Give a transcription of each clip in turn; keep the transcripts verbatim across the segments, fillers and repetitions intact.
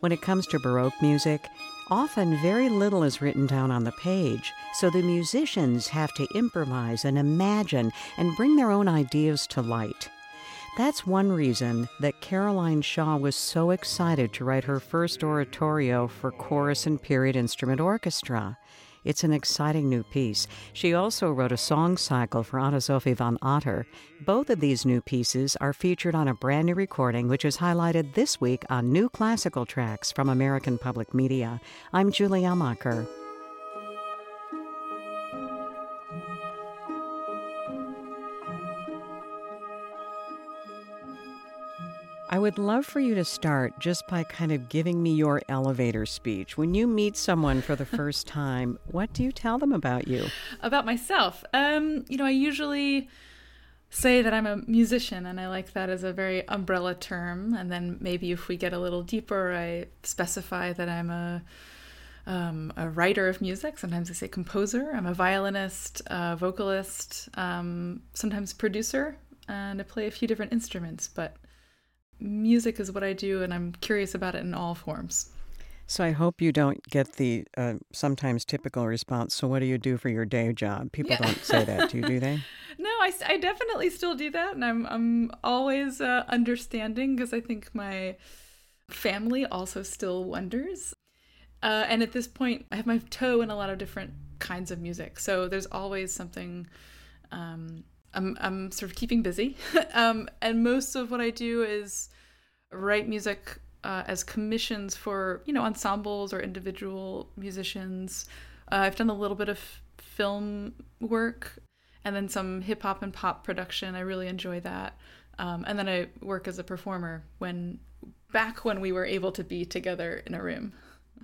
When it comes to Baroque music, often very little is written down on the page, so the musicians have to improvise and imagine and bring their own ideas to light. That's one reason that Caroline Shaw was so excited to write her first oratorio for chorus and period instrument orchestra. It's an exciting new piece. She also wrote a song cycle for Anne-Sophie van Otter. Both of these new pieces are featured on a brand new recording, which is highlighted this week on New Classical Tracks from American Public Media. I'm Julie Amacher. I would love for you to start just by kind of giving me your elevator speech. When you meet someone for the first time, what do you tell them about you? About myself? Um, you know, I usually say that I'm a musician, and I like that as a very umbrella term. And then maybe if we get a little deeper, I specify that I'm a um, a writer of music. Sometimes I say composer. I'm a violinist, a vocalist, um, sometimes producer, and I play a few different instruments, but music is what I do, and I'm curious about it in all forms. So I hope you don't get the uh, sometimes typical response, so what do you do for your day job? People yeah. don't say that to you, do they? No, I, I definitely still do that, and I'm, I'm always uh, understanding, because I think my family also still wonders. Uh, and at this point, I have my toe in a lot of different kinds of music, so there's always something... Um, I'm I'm sort of keeping busy, um, and most of what I do is write music uh, as commissions for, you know, ensembles or individual musicians. Uh, I've done a little bit of film work, and then some hip hop and pop production. I really enjoy that, um, and then I work as a performer when back when we were able to be together in a room.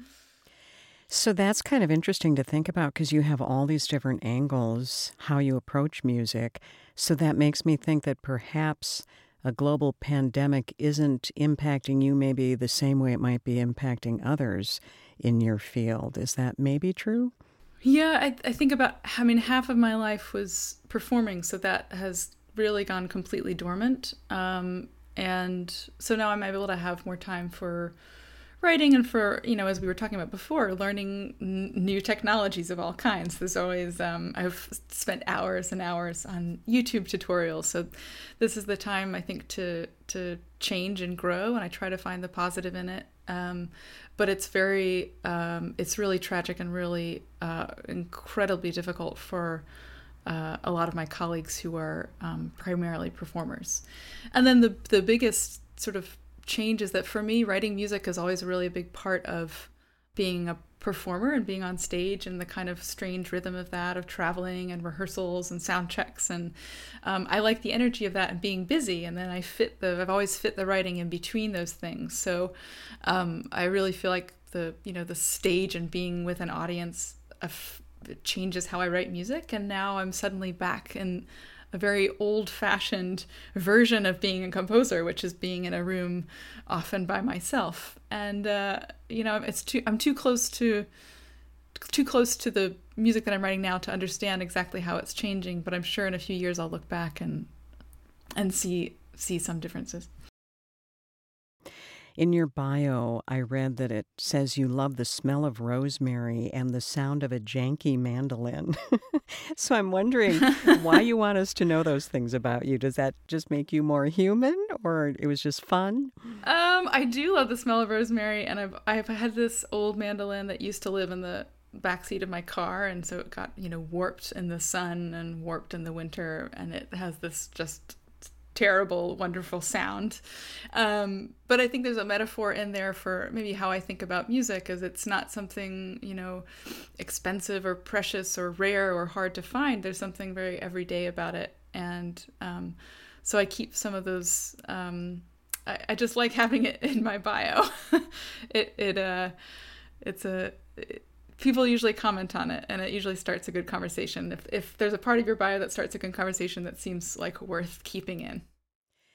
So that's kind of interesting to think about, because you have all these different angles, how you approach music. So that makes me think that perhaps a global pandemic isn't impacting you maybe the same way it might be impacting others in your field. Is that maybe true? Yeah, I, I think about, I mean, half of my life was performing, so that has really gone completely dormant. Um, and so now I'm able to have more time for writing and for, you know, as we were talking about before, learning n- new technologies of all kinds. There's always, um, I've spent hours and hours on YouTube tutorials. So this is the time, I think, to to change and grow, and I try to find the positive in it. Um, but it's very, um, it's really tragic and really uh, incredibly difficult for uh, a lot of my colleagues who are um, primarily performers. And then the the biggest sort of change is that for me, writing music is always really a big part of being a performer and being on stage, and the kind of strange rhythm of that, of traveling and rehearsals and sound checks. And um, I like the energy of that and being busy. And then I fit the, I've always fit the writing in between those things. So um, I really feel like the, you know, the stage and being with an audience of, it changes how I write music. And now I'm suddenly back in a very old-fashioned version of being a composer, which is being in a room often by myself. And uh, you know, it's too I'm too close to too close to the music that I'm writing now to understand exactly how it's changing. But I'm sure in a few years I'll look back and and see see some differences. In your bio, I read that it says you love the smell of rosemary and the sound of a janky mandolin. So I'm wondering why you want us to know those things about you. Does that just make you more human, or it was just fun? Um, I do love the smell of rosemary, and I've I've had this old mandolin that used to live in the backseat of my car, and so it got, you know, warped in the sun and warped in the winter, and it has this just terrible, wonderful sound. Um, but I think there's a metaphor in there for maybe how I think about music, is it's not something, you know, expensive or precious or rare or hard to find. There's something very everyday about it. And um, so I keep some of those, um, I, I just like having it in my bio. it, it, uh, it's a, it, people usually comment on it, and it usually starts a good conversation. If if there's a part of your bio that starts a good conversation, that seems like worth keeping in.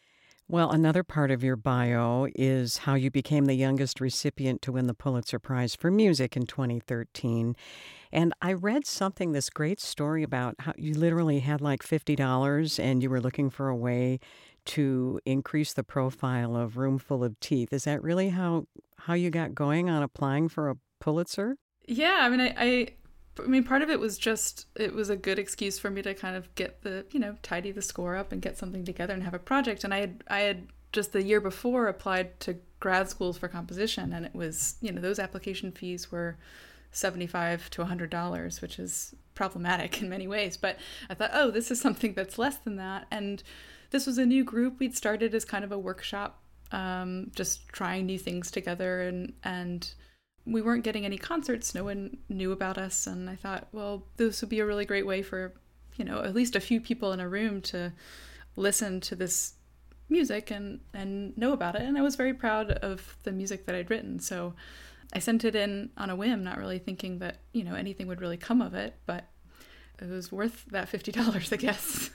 Well, another part of your bio is how you became the youngest recipient to win the Pulitzer Prize for Music in twenty thirteen. And I read something, this great story about how you literally had like fifty dollars and you were looking for a way to increase the profile of Roomful of Teeth. Is that really how how you got going on applying for a Pulitzer? Yeah, I mean, I, I, I mean, part of it was just it was a good excuse for me to kind of get the, you know, tidy the score up and get something together and have a project. And I had, I had just the year before applied to grad schools for composition, and it was, you know, those application fees were seventy-five to one hundred dollars, which is problematic in many ways. But I thought, oh, this is something that's less than that. And this was a new group we'd started as kind of a workshop, um, just trying new things together, and and. We weren't getting any concerts. No one knew about us. And I thought, well, this would be a really great way for, you know, at least a few people in a room to listen to this music and, and know about it. And I was very proud of the music that I'd written. So I sent it in on a whim, not really thinking that, you know, anything would really come of it. But it was worth that fifty dollars, I guess.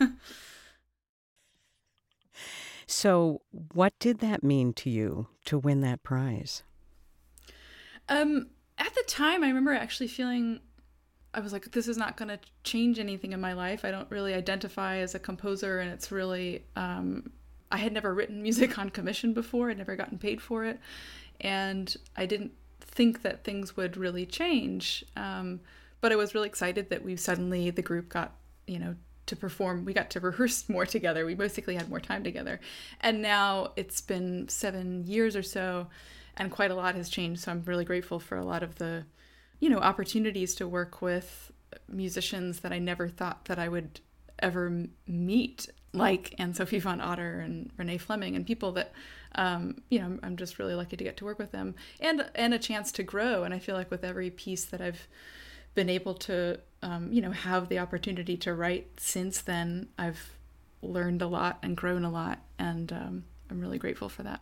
So what did that mean to you to win that prize? Um, at the time, I remember actually feeling, I was like, this is not going to change anything in my life. I don't really identify as a composer, and it's really, um, I had never written music on commission before. I'd never gotten paid for it. And I didn't think that things would really change. Um, but I was really excited that we suddenly, the group got, you know, to perform. We got to rehearse more together. We basically had more time together. And now it's been seven years or so, and quite a lot has changed. So I'm really grateful for a lot of the, you know, opportunities to work with musicians that I never thought that I would ever meet, like Anne-Sophie von Otter and Renee Fleming, and people that, um, you know, I'm just really lucky to get to work with them, and and a chance to grow. And I feel like with every piece that I've been able to, um, you know, have the opportunity to write since then, I've learned a lot and grown a lot, and um, I'm really grateful for that.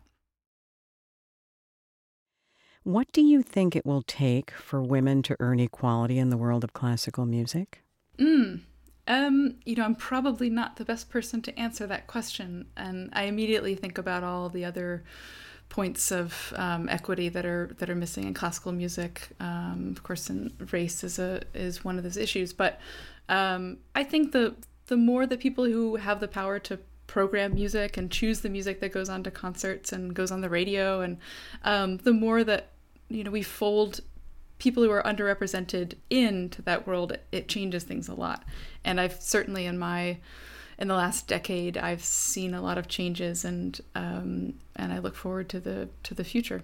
What do you think it will take for women to earn equality in the world of classical music? Mm. Um, you know, I'm probably not the best person to answer that question. And I immediately think about all the other points of um, equity that are that are missing in classical music. Um, of course, and race is a is one of those issues. But um, I think the the more the people who have the power to program music and choose the music that goes on to concerts and goes on the radio, and um, the more that, you know, we fold people who are underrepresented into that world, it changes things a lot. And I've certainly in my in the last decade, I've seen a lot of changes, and um, and I look forward to the to the future.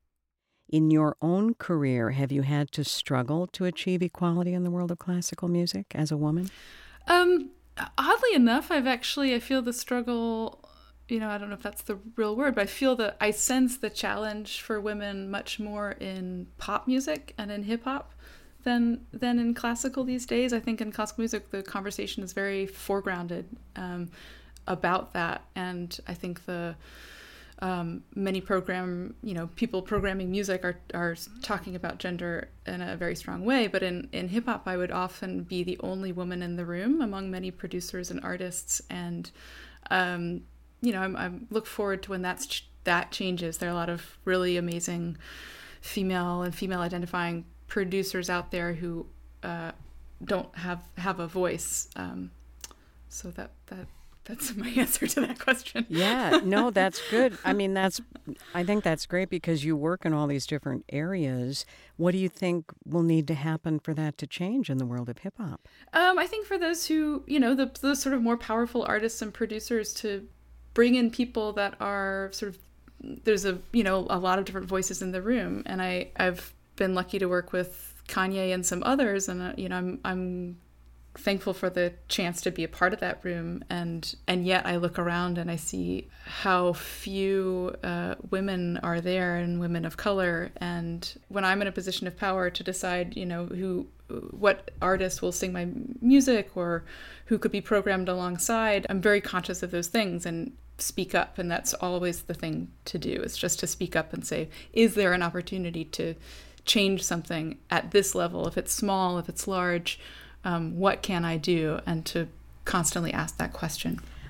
In your own career, have you had to struggle to achieve equality in the world of classical music as a woman? Um, oddly enough, I've actually I feel the struggle. You know, I don't know if that's the real word, but I feel that I sense the challenge for women much more in pop music and in hip hop than than in classical these days. I think in classical music, the conversation is very foregrounded um, about that. And I think the um, many program, you know, people programming music are, are talking about gender in a very strong way. But in, in hip hop, I would often be the only woman in the room among many producers and artists. And um, you know, I'm, I look forward to when that's ch- that changes. There are a lot of really amazing female and female identifying producers out there who uh, don't have have a voice. Um, so that that that's my answer to that question. Yeah, no, that's good. I mean, that's I think that's great because you work in all these different areas. What do you think will need to happen for that to change in the world of hip hop? Um, I think for those who, you know, the the sort of more powerful artists and producers to bring in people that are sort of, there's a, you know, a lot of different voices in the room. And I, I've been lucky to work with Kanye and some others. And, uh, you know, I'm, I'm thankful for the chance to be a part of that room. And, and yet I look around and I see how few uh, women are there, and women of color. And when I'm in a position of power to decide, you know, who, what artist will sing my music or who could be programmed alongside, I'm very conscious of those things and speak up. And that's always the thing to do, is just to speak up and say, is there an opportunity to change something at this level? If it's small, if it's large, um, what can I do? And to constantly ask that question.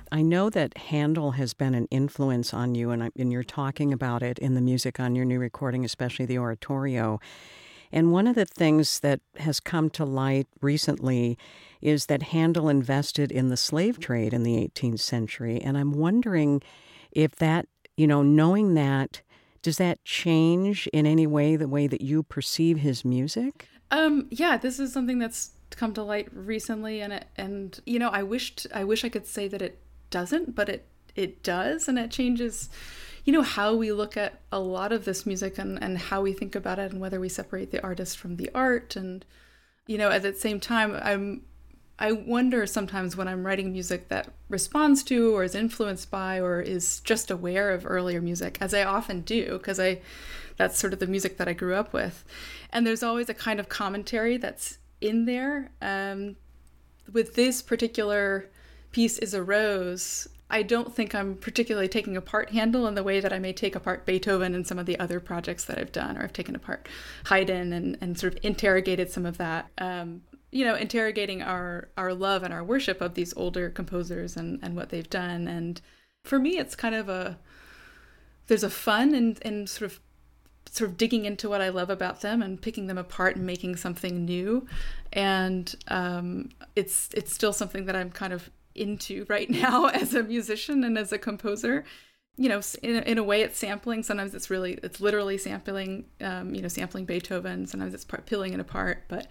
I know that Handel has been an influence on you, and, I, and you're talking about it in the music on your new recording, especially the oratorio. And one of the things that has come to light recently is that Handel invested in the slave trade in the eighteenth century. And I'm wondering if that, you know, knowing that, does that change in any way the way that you perceive his music? Um, yeah, this is something that's come to light recently, and it, and you know, I wished I wish I could say that it doesn't, but it it does, and it changes, you know, how we look at a lot of this music and, and how we think about it, and whether we separate the artist from the art. And, you know, at the same time, I'm I wonder sometimes when I'm writing music that responds to or is influenced by or is just aware of earlier music, as I often do, because I that's sort of the music that I grew up with. And there's always a kind of commentary that's in there. Um, with this particular piece, Is a Rose, I don't think I'm particularly taking apart Handel in the way that I may take apart Beethoven and some of the other projects that I've done, or I've taken apart Haydn and, and sort of interrogated some of that. Um, you know, interrogating our, our love and our worship of these older composers and, and what they've done. And for me, it's kind of a, there's a fun in, in sort of sort of digging into what I love about them and picking them apart and making something new. And um, it's it's still something that I'm kind of into right now as a musician and as a composer. You know, in, in a way it's sampling. Sometimes it's really, it's literally sampling, um, you know, sampling Beethoven. Sometimes it's part, peeling it apart. But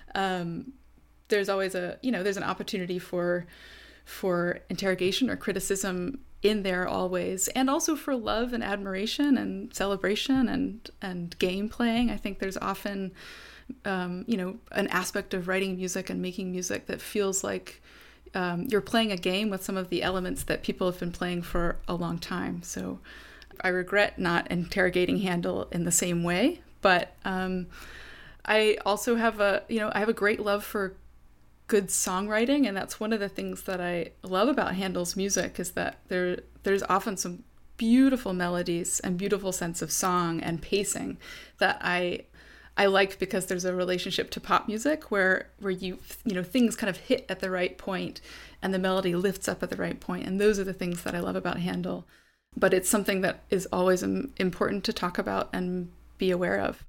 um, there's always a, you know, there's an opportunity for for interrogation or criticism in there always, and also for love and admiration and celebration and and game playing. I think there's often um, you know, an aspect of writing music and making music that feels like um, you're playing a game with some of the elements that people have been playing for a long time. So I regret not interrogating Handel in the same way, but um, I also have a, you know, I have a great love for good songwriting, and that's one of the things that I love about Handel's music, is that there there's often some beautiful melodies and beautiful sense of song and pacing that I I like, because there's a relationship to pop music where where you you know things kind of hit at the right point and the melody lifts up at the right point, and those are the things that I love about Handel. But it's something that is always important to talk about and be aware of.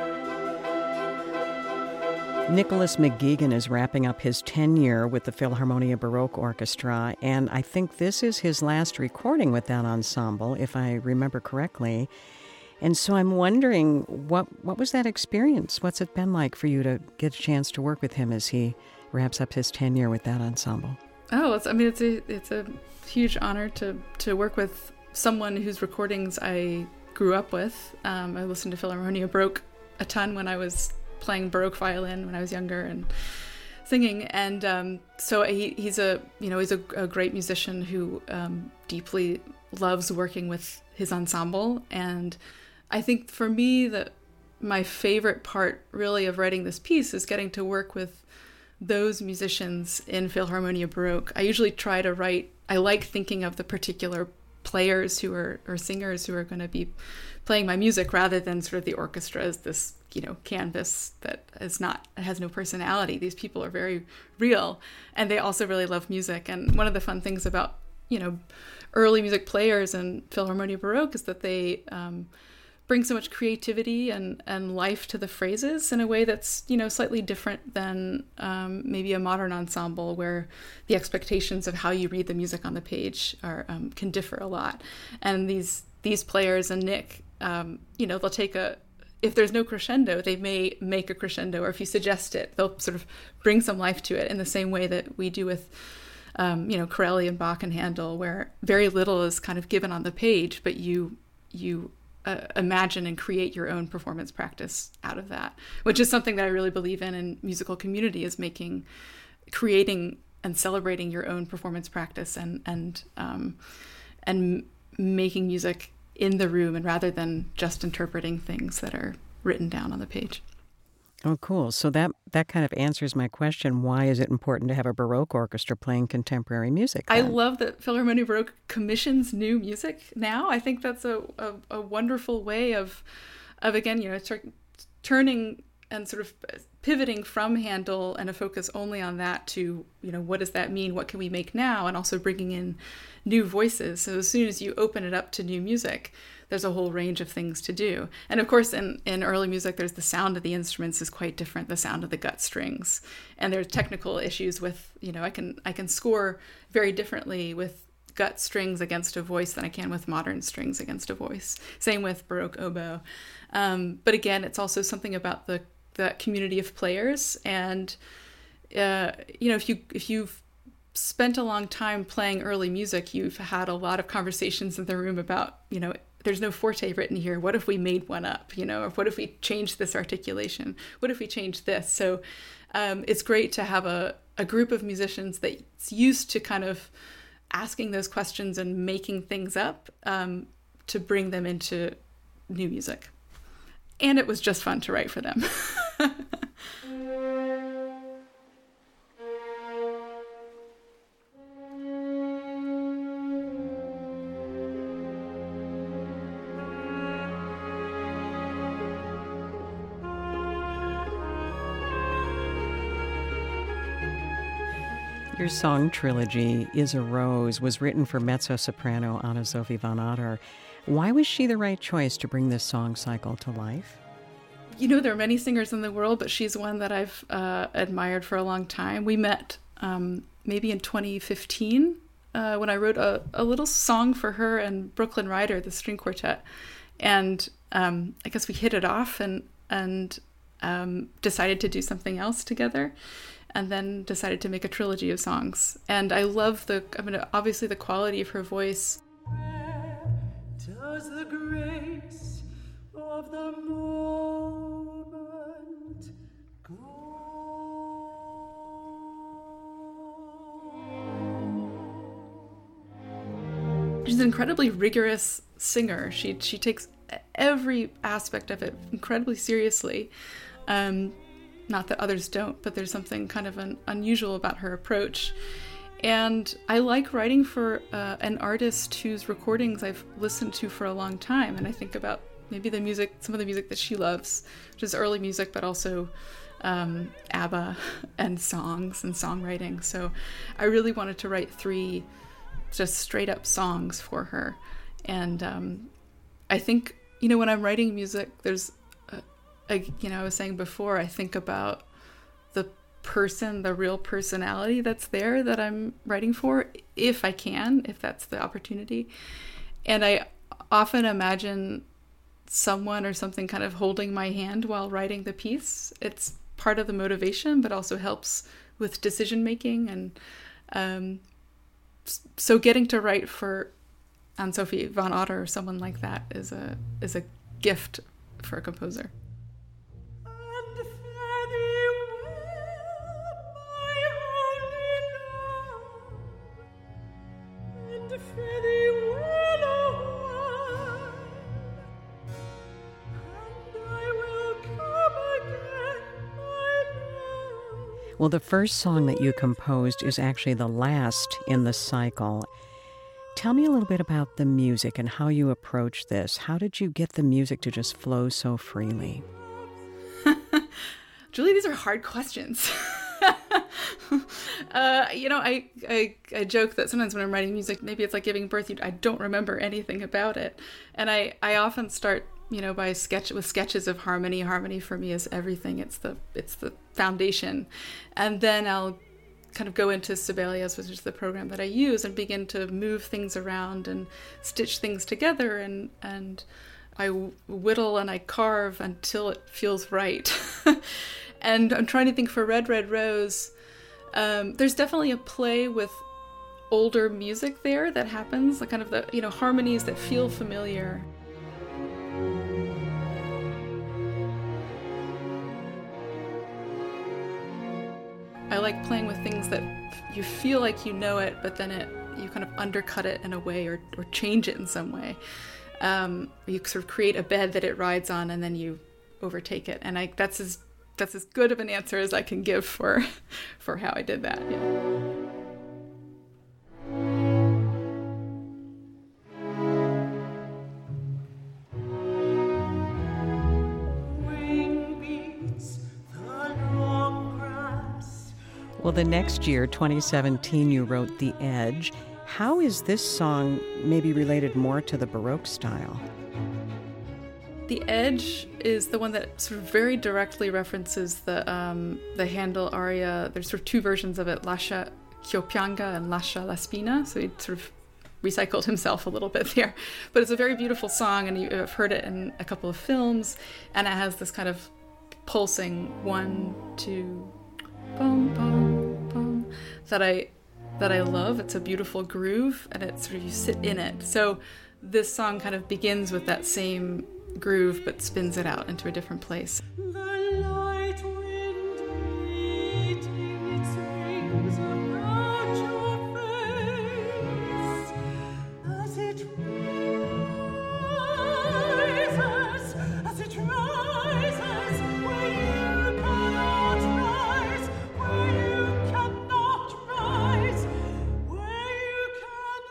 Nicholas McGuigan is wrapping up his tenure with the Philharmonia Baroque Orchestra, and I think this is his last recording with that ensemble, if I remember correctly. And so I'm wondering, what what was that experience? What's it been like for you to get a chance to work with him as he wraps up his tenure with that ensemble? Oh, it's, I mean, it's a it's a huge honor to to work with someone whose recordings I grew up with. Um, I listened to Philharmonia Baroque a ton when I was playing Baroque violin when I was younger and singing. And um, so he, he's a, you know, he's a, a great musician who um, deeply loves working with his ensemble. And I think for me, that my favorite part really of writing this piece is getting to work with those musicians in Philharmonia Baroque. I usually try to write, I like thinking of the particular players who are, or singers who are going to be playing my music, rather than sort of the orchestra as this, you know, canvas that is not, has no personality. These people are very real, and they also really love music. And one of the fun things about, you know, early music players in Philharmonia Baroque is that they um, bring so much creativity and, and life to the phrases in a way that's, you know, slightly different than um, maybe a modern ensemble, where the expectations of how you read the music on the page are um, can differ a lot. And these these players and Nick, um, you know, they'll take a, if there's no crescendo, they may make a crescendo, or if you suggest it, they'll sort of bring some life to it in the same way that we do with, um, you know, Corelli and Bach and Handel, where very little is kind of given on the page, but you you uh, imagine and create your own performance practice out of that, which is something that I really believe in in musical community, is making, creating and celebrating your own performance practice and and um, and making music in the room, and rather than just interpreting things that are written down on the page. Oh, cool. So that that kind of answers my question. Why is it important to have a Baroque orchestra playing contemporary music then? I love that Philharmonia Baroque commissions new music now. I think that's a, a, a wonderful way of, of again, you know, tur- turning and sort of pivoting from Handel and a focus only on that to, you know, what does that mean? What can we make now? And also bringing in new voices. So as soon as you open it up to new music, there's a whole range of things to do. And of course, in, in early music, there's the sound of the instruments is quite different, the sound of the gut strings. And there's technical issues with, you know, I can I can score very differently with gut strings against a voice than I can with modern strings against a voice. Same with Baroque oboe. Um, but again, it's also something about the the community of players. And, uh, you know, if you if you've spent a long time playing early music, you've had a lot of conversations in the room about, you know, there's no forte written here. What if we made one up, you know, or what if we changed this articulation? What if we changed this? So um, it's great to have a, a group of musicians that's used to kind of asking those questions and making things up um, to bring them into new music. And it was just fun to write for them. Your song trilogy, Is a Rose, was written for mezzo-soprano Anne-Sophie van Otter. Why was she the right choice to bring this song cycle to life? You know, there are many singers in the world, but she's one that I've uh, admired for a long time. We met um, maybe in twenty fifteen uh, when I wrote a, a little song for her and Brooklyn Rider, the string quartet. And um, I guess we hit it off and, and um, decided to do something else together. And then decided to make a trilogy of songs. And I love the, I mean, obviously the quality of her voice. Where does the grace of the moment go? She's an incredibly rigorous singer. She she takes every aspect of it incredibly seriously. Um, Not that others don't, but there's something kind of an unusual about her approach. And I like writing for uh, an artist whose recordings I've listened to for a long time. And I think about maybe the music, some of the music that she loves, which is early music, but also um, ABBA and songs and songwriting. So I really wanted to write three just straight up songs for her. And um, I think, you know, when I'm writing music, there's I, you know, I was saying before, I think about the person, the real personality that's there that I'm writing for, if I can, if that's the opportunity. And I often imagine someone or something kind of holding my hand while writing the piece. It's part of the motivation, but also helps with decision making. And um, so getting to write for Anne-Sophie van Otter or someone like that is a is a gift for a composer. Well, the first song that you composed is actually the last in the cycle. Tell me a little bit about the music and how you approach this. How did you get the music to just flow so freely? Julie, these are hard questions. uh, you know, I, I I joke that sometimes when I'm writing music, maybe it's like giving birth. I don't remember anything about it. And I, I often start, you know, by sketch with sketches of harmony. Harmony for me is everything. It's the it's the foundation. And then I'll kind of go into Sibelius, which is the program that I use, and begin to move things around and stitch things together. And, and I whittle and I carve until it feels right. And I'm trying to think for Red, Red Rose, um, there's definitely a play with older music there that happens, like kind of the, you know, harmonies that feel familiar. I like playing with things that you feel like you know it, but then it you kind of undercut it in a way or, or change it in some way. Um, you sort of create a bed that it rides on and then you overtake it. And I that's as that's as good of an answer as I can give for for how I did that. Yeah. Wing beats Well, the next year, twenty seventeen, you wrote The Edge. How is this song maybe related more to the Baroque style? The Edge is the one that sort of very directly references the um, the Handel aria. There's sort of two versions of it, Lascia ch'io pianga and Lascia la spina. So he sort of recycled himself a little bit there. But it's a very beautiful song, and you've heard it in a couple of films, and it has this kind of pulsing one, two, boom, boom, boom, that I that I love. It's a beautiful groove, and it's sort of, you sit in it. So this song kind of begins with that same groove, but spins it out into a different place. The light wind beating its wings about your face as it rises, as it rises, where you cannot rise, where you cannot rise, where you cannot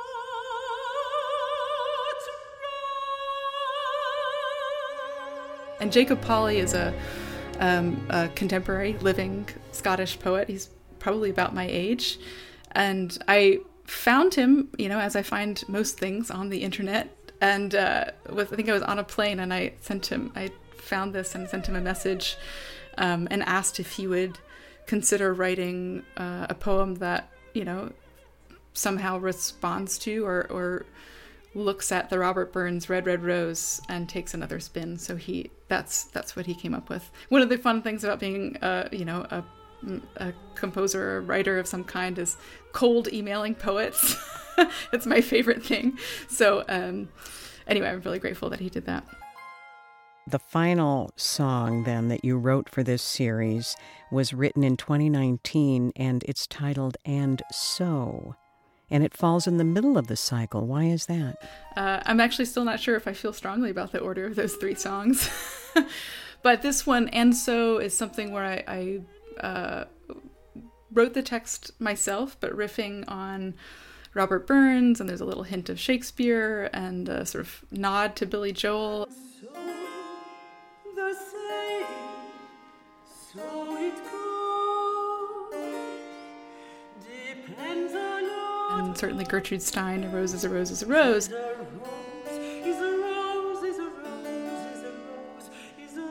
And Jacob Polly is a, um, a contemporary living Scottish poet. He's probably about my age. And I found him, you know, as I find most things on the internet. And uh, with, I think I was on a plane, and I sent him, I found this and sent him a message um, and asked if he would consider writing uh, a poem that, you know, somehow responds to or, or looks at the Robert Burns Red Red Rose and takes another spin. So he that's that's what he came up with. One of the fun things about being uh you know a, a composer or writer of some kind is cold emailing poets. It's my favorite thing. So um anyway, I'm really grateful that he did that. The final song then that you wrote for this series was written in twenty nineteen, and it's titled And So. And it falls in the middle of the cycle. Why is that? Uh, I'm actually still not sure if I feel strongly about the order of those three songs. But this one, And So, is something where I, I uh, wrote the text myself, but riffing on Robert Burns, and there's a little hint of Shakespeare and a sort of nod to Billy Joel. So the same, so it goes, depends a lot. And certainly Gertrude Stein, A Rose is a Rose is a Rose. A rose is a rose, is a rose, is a rose, is a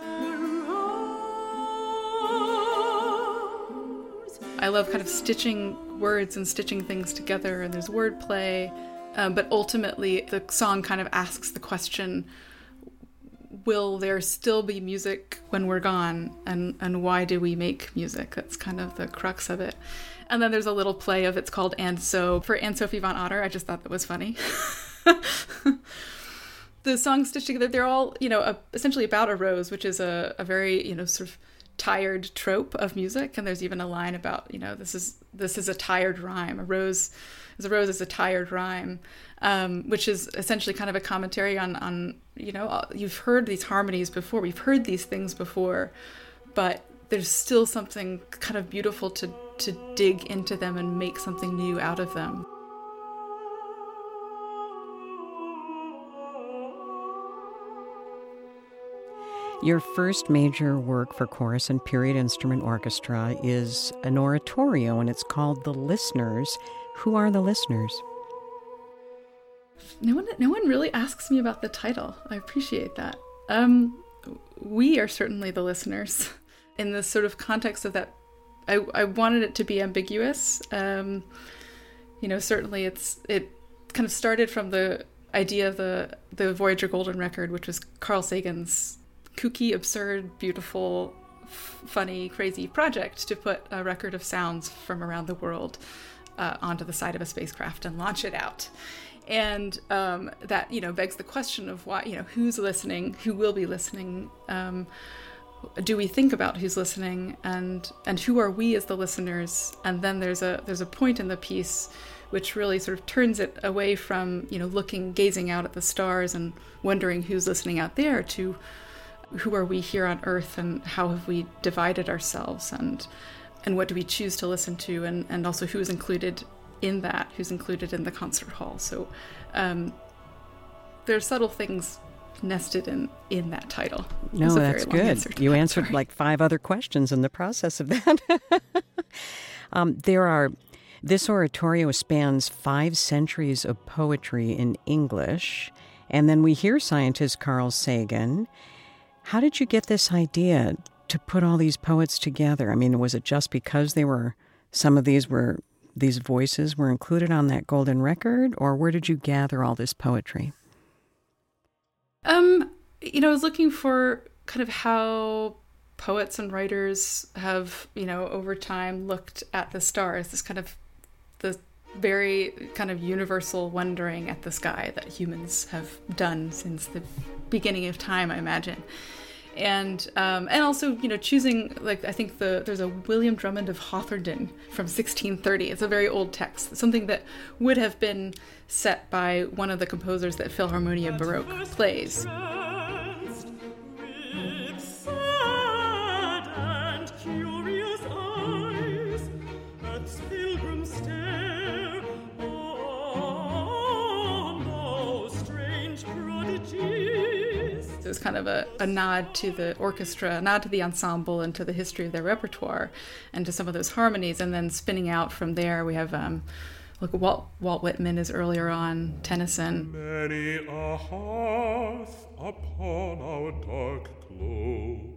rose. I love kind of stitching words and stitching things together, and there's wordplay, um, but ultimately the song kind of asks the question, will there still be music when we're gone, and, and why do we make music? That's kind of the crux of it. And then there's a little play of it's called And So. For Anne-Sophie von Otter, I just thought that was funny. The songs stitched together, they're all, you know, a, essentially about a rose, which is a, a very, you know, sort of tired trope of music. And there's even a line about, you know, this is this is a tired rhyme. A rose is a rose is a tired rhyme, um, which is essentially kind of a commentary on, on, you know, you've heard these harmonies before. We've heard these things before, but there's still something kind of beautiful to to dig into them and make something new out of them. Your first major work for chorus and period instrument orchestra is an oratorio, and it's called The Listeners. Who are the listeners? No one, no one really asks me about the title. I appreciate that. Um, we are certainly the listeners. In the sort of context of that, I, I wanted it to be ambiguous. Um, you know, certainly it's it kind of started from the idea of the, the Voyager Golden Record, which was Carl Sagan's kooky, absurd, beautiful, f- funny, crazy project to put a record of sounds from around the world uh, onto the side of a spacecraft and launch it out. And um, that, you know, begs the question of why, you know, who's listening, who will be listening, um, do we think about who's listening, and and who are we as the listeners? And then there's a there's a point in the piece which really sort of turns it away from, you know, looking, gazing out at the stars and wondering who's listening out there, to who are we here on Earth, and how have we divided ourselves, and and what do we choose to listen to, and, and also who's included in that, who's included in the concert hall. So um, there are subtle things nested in in that title. No, that's good. You answered like five other questions in the process of that. Um, there are, this oratorio spans five centuries of poetry in English, and then we hear scientist Carl Sagan. How did you get this idea to put all these poets together? I mean, was it just because they were, some of these were, these voices were included on that golden record, or where did you gather all this poetry? Um, you know, I was looking for kind of how poets and writers have, you know, over time looked at the stars, this kind of, the very kind of universal wondering at the sky that humans have done since the beginning of time, I imagine. And um, and also, you know, choosing, like, I think the there's a William Drummond of Hawthornden from sixteen thirty. It's a very old text, something that would have been set by one of the composers that Philharmonia Baroque plays. It was kind of a, a nod to the orchestra, a nod to the ensemble and to the history of their repertoire and to some of those harmonies. And then spinning out from there, we have, um, look, Walt, Walt Whitman is earlier on, Tennyson. Many a hearth upon our dark globe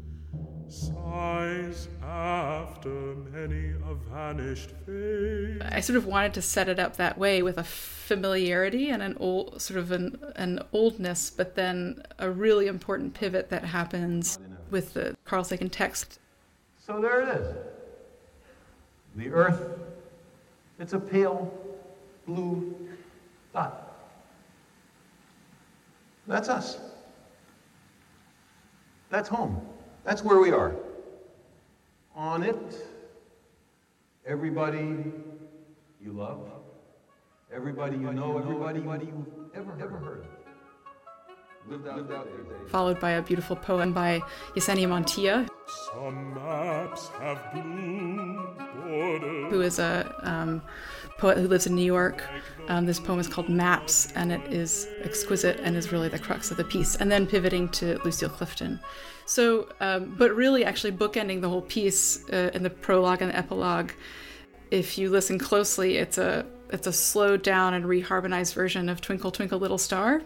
sighs after many a vanished face. I sort of wanted to set it up that way with a familiarity and an old sort of an, an oldness, but then a really important pivot that happens with the Carl Sagan text. So there it is. The earth, it's a pale blue dot. That's us. That's home. That's where we are. On it, everybody you love, everybody you know, everybody you've ever, ever heard of. Lived out, lived out their days. Followed by a beautiful poem by Yesenia Montilla. Some maps have blue borders. Who is a um, poet who lives in New York. Um, this poem is called Maps, and it is exquisite and is really the crux of the piece. And then pivoting to Lucille Clifton. So, um, but really actually bookending the whole piece uh, in the prologue and the epilogue, if you listen closely, it's a it's a slowed down and reharmonized version of Twinkle, Twinkle, Little Star.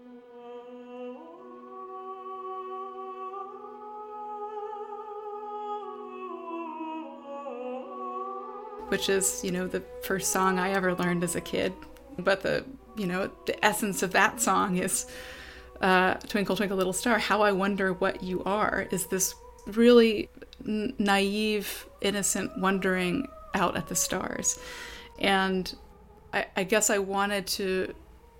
Which is, you know, the first song I ever learned as a kid. But the, you know, the essence of that song is uh, Twinkle, Twinkle, Little Star. How I wonder what you are is this really n- naive, innocent wondering out at the stars. And I, I guess I wanted to,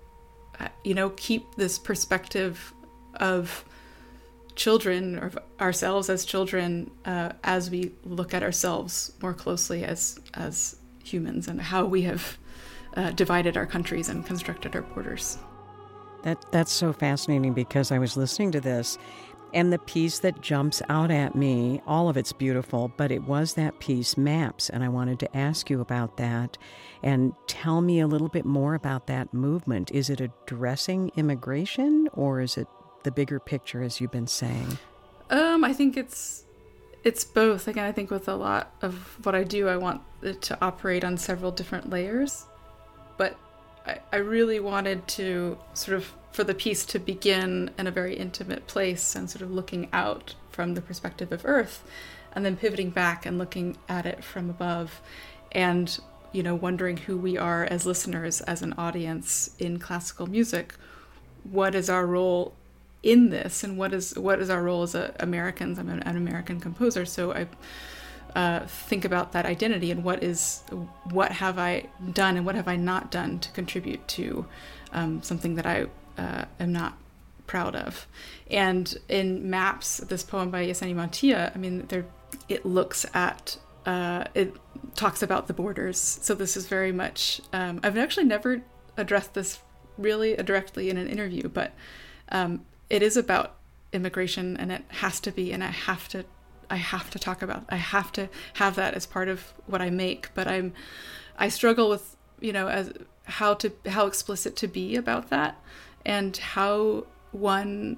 you know, keep this perspective of children, or ourselves as children, uh, as we look at ourselves more closely as as humans and how we have uh, divided our countries and constructed our borders. That that's so fascinating, because I was listening to this, and the piece that jumps out at me, all of it's beautiful, but it was that piece, Maps, and I wanted to ask you about that and tell me a little bit more about that movement. Is it addressing immigration, or is it the bigger picture, as you've been saying? Um, I think it's it's both. Again, I think with a lot of what I do, I want it to operate on several different layers. But I, I really wanted to sort of, for the piece to begin in a very intimate place and sort of looking out from the perspective of Earth, and then pivoting back and looking at it from above, and, you know, wondering who we are as listeners, as an audience in classical music. What is our role in this, and what is what is our role as a, Americans? I'm an, an American composer, so I uh, think about that identity and what is what have I done and what have I not done to contribute to um, something that I uh, am not proud of. And in Maps, this poem by Yesenia Montilla, I mean, there it looks at uh, it talks about the borders. So this is very much um, I've actually never addressed this really directly in an interview, but um, it is about immigration, and it has to be, and I have to, I have to talk about, I have to have that as part of what I make. But I'm, I struggle with, you know, as how to, how explicit to be about that, and how one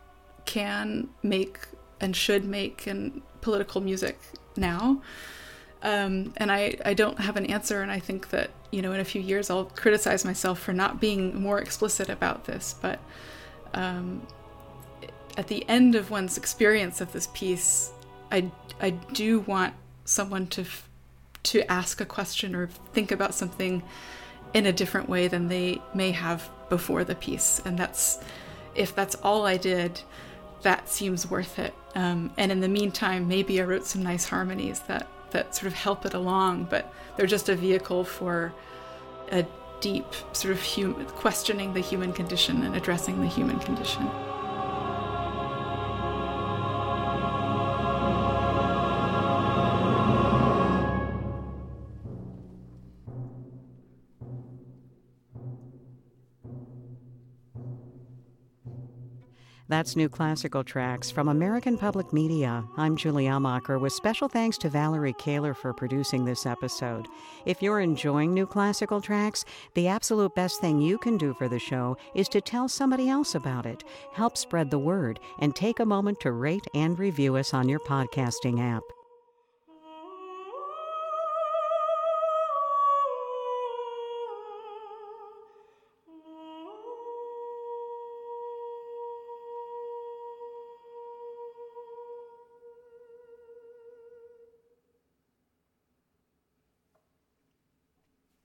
can make and should make and political music now. Um, and I, I don't have an answer, and I think that, you know, in a few years I'll criticize myself for not being more explicit about this. But um, at the end of one's experience of this piece, I, I do want someone to to ask a question or think about something in a different way than they may have before the piece. And that's, if that's all I did, that seems worth it. Um, and in the meantime, maybe I wrote some nice harmonies that that sort of help it along, but they're just a vehicle for a deep sort of hum- questioning the human condition and addressing the human condition. That's New Classical Tracks from American Public Media. I'm Julie Elmacher, with special thanks to Valerie Kaler for producing this episode. If you're enjoying New Classical Tracks, the absolute best thing you can do for the show is to tell somebody else about it. Help spread the word and take a moment to rate and review us on your podcasting app.